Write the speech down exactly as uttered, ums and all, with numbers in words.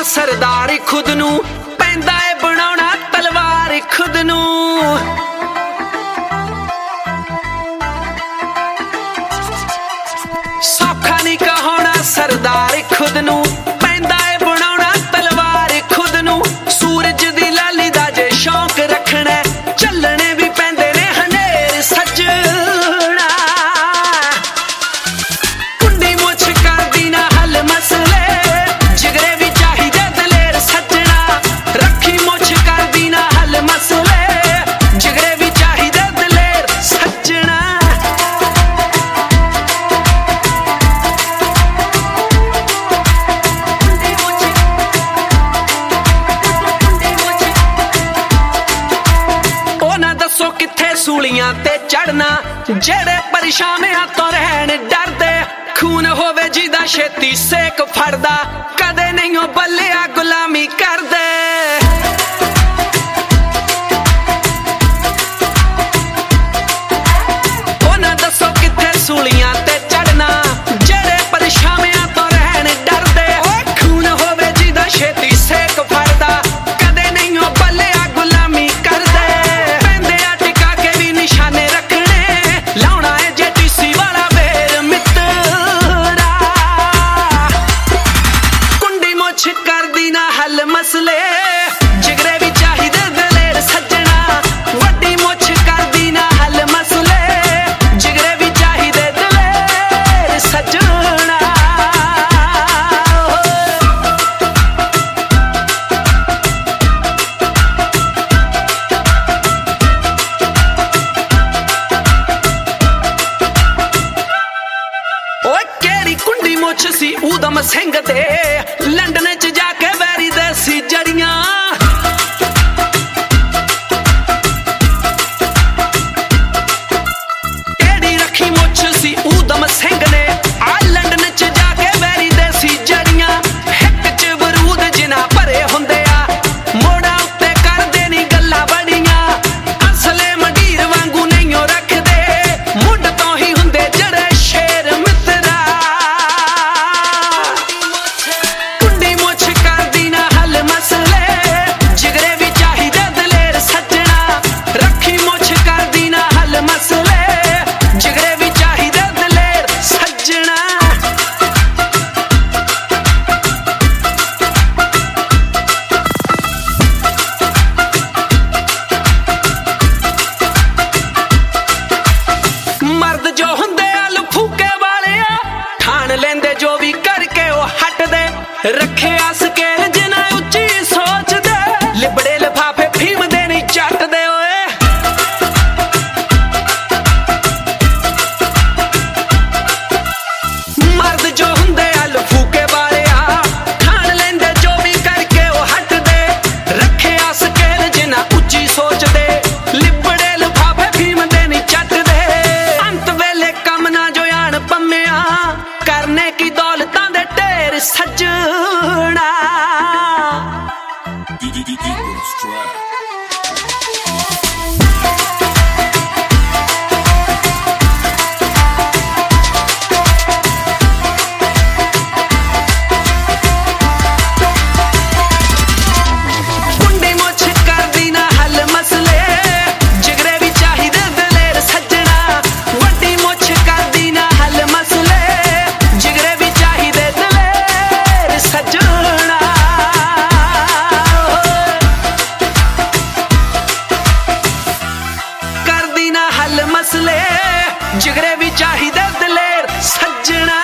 सरदार खुद नू पैंदा है बनाउणा तलवार खुद नू। सौखा नहीं कहाउणा सरदार खुद नू पैंदा है बनाउणा तलवार खुद नू। सूरज दी लाली दा जे शौक रखना चलने भी पैंदे ने हनेर सजना। कुंडी मुछ कर दी ना हल मसले जिगरे भी चाहिदे दलेर सजना। रखी मुछ कर दी ना हल मसले जिगरे भी चाहिदे दलेर सजना। दसो किथे सूलियां ते चढ़ना जेड़े परेशानियां तो रहन डरदे। खून होवे जिदा छेती सेक फड़दा कदे नहीं हो बल्लिया गुलामी करदे। ओना दसो किथे सूलियां ते चढ़ना जेड़े परेशानियां तो रहन डरदे। खून होवे जिदा छेती सेक फड़दा कदे नहीं हो बल्लिया गुलामी करदे। निशाने रखने लाउणा है जे टीसी वाला बेर मित्रा। कुंडी मुछ कर दी ना हल मसले जिगरे भी चाहिदे दलेर सजना। वड्डी मुछ कर दी ना हल मसले जिगरे भी चाहिदे दलेर सजना। कुंडी मुछ सी ऊधम सिंह दे लंडन च जाके वैरी देसी जड़ियां। एड़ी रखी मुछ सी ऊधम सिंह ने आ लंडन च जाके वैरी देसी जड़ियां। हिक च बरूद जिना भरे हुंदे आ मोड़ा उत्ते करदे नी गल्लां बड़ियां। असले मंडीर वांगू नहीं ओ रखदे मुंड तो ही हुंदे जड़े शेर मित्रा। कुंडी मुछ कर दी ना हल मसले जिगरे भी चाहिदे दलेर सजना। रखी मुछ कर दी ना हल मसले जिगरे भी चाहिदे दलेर सजना। मर्द जो हुंदे अल फूके वाले ठान लेंदे जो भी करके वो हटदे। रखे स्केल जिना उच्ची सोच दे लिबड़े लिफाफे फीम दे नहीं चट दे। ओए मर्द जो हुंदे अल फूके वाले ठान लेंदे जो भी करके वो हटदे। रखे स्केल जिना उच्ची सोच दे लिबड़े लिफाफे फीम दे नहीं चट दे। अंत वेले कम ना जो आन पम्मिया करने की दौलतां दे ढेर सजना। कुंडी मुछ कर दी ना हल मसले जिगरे भी चाहिदे दलेर सजना। वड्डी मुछ कर दी ना हल मसले जिगरे भी चाहिदे दलेर सजना। कर दी ना हल मसले जिगरे भी चाहिदे दलेर सजना।